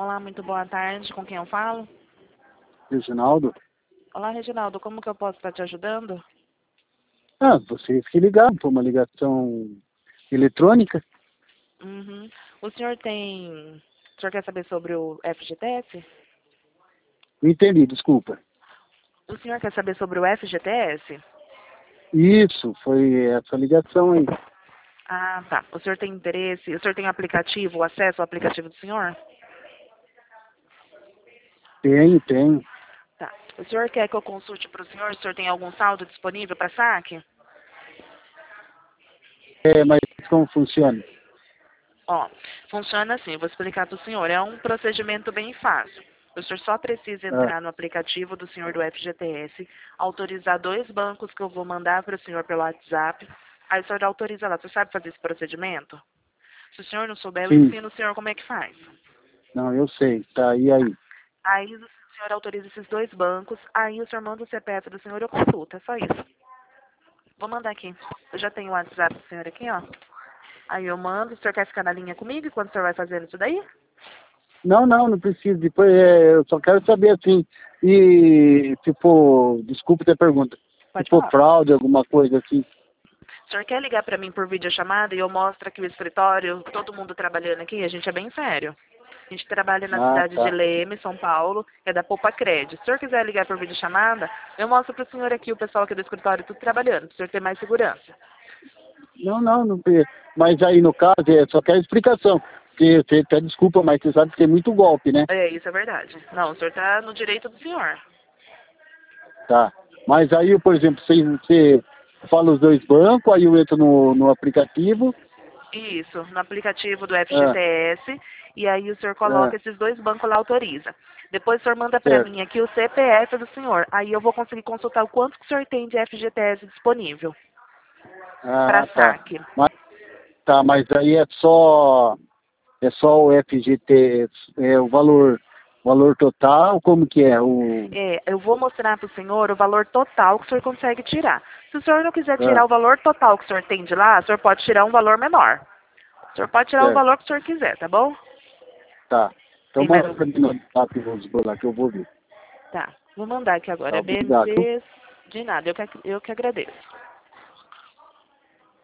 Olá, muito boa tarde. Com quem eu falo? Reginaldo? Olá, Reginaldo. Como que eu posso estar te ajudando? Vocês que ligaram para uma ligação eletrônica. Uhum. O senhor tem... O senhor quer saber sobre o FGTS? Não entendi, desculpa. O senhor quer saber sobre o FGTS? Isso, foi essa ligação aí. Ah, tá. O senhor tem interesse... O senhor tem aplicativo, acesso ao aplicativo do senhor? Tenho. Tá. O senhor quer que eu consulte para o senhor? O senhor tem algum saldo disponível para saque? Mas como funciona? Ó, funciona assim, eu vou explicar para o senhor. É um procedimento bem fácil. O senhor só precisa Ah, entrar no aplicativo do senhor do FGTS, autorizar 2 bancos que eu vou mandar para o senhor pelo WhatsApp. Aí o senhor autoriza lá. Você sabe fazer esse procedimento? Se o senhor não souber, eu sim. ensino o senhor como é que faz. Não, eu sei. Tá, e aí? Aí o senhor autoriza esses 2 bancos, aí o senhor manda o CPF do senhor e eu consulto. É só isso. Vou mandar aqui. Eu já tenho o WhatsApp do senhor aqui, ó. Aí eu mando. O senhor quer ficar na linha comigo enquanto o senhor vai fazendo isso daí? Não preciso. Depois eu só quero saber assim. E tipo, desculpa ter pergunta. Se Pode for falar. fraude, alguma coisa assim. O senhor quer ligar para mim por videochamada e eu mostro aqui o escritório, todo mundo trabalhando aqui? A gente é bem sério. A gente trabalha na Ah, cidade de tá. Leme, São Paulo, é da Poupa Crédito. Se o senhor quiser ligar por videochamada, eu mostro para o senhor aqui, o pessoal aqui do escritório, tudo trabalhando, para o senhor ter mais segurança. Não precisa. Mas aí no caso, só quero explicação. Porque você até desculpa, mas você sabe que tem muito golpe, né? É, isso é verdade. Não, o senhor está no direito do senhor. Tá. Mas aí, por exemplo, você fala os 2 bancos, aí eu entro no aplicativo. Isso, no aplicativo do Ah, FGTS, e aí o senhor ah, coloca esses 2 bancos lá, autoriza. Depois o senhor manda para certo. mim aqui o CPF do senhor. Aí eu vou conseguir consultar o quanto que o senhor tem de FGTS disponível para Ah, tá. saque. Mas, tá, mas aí é só o FGT, o valor total, como que é? É, eu vou mostrar para o senhor o valor total que o senhor consegue tirar. Se o senhor não quiser Ah, tirar o valor total que o senhor tem de lá, o senhor pode tirar um valor menor. O senhor pode tirar o certo, valor que o senhor quiser, tá bom? tá. Então Tem mais manda algum? pra mim no WhatsApp os dois lá que eu vou ver. Tá, vou mandar aqui Tá, agora. obrigado. BMC, de nada, eu que agradeço.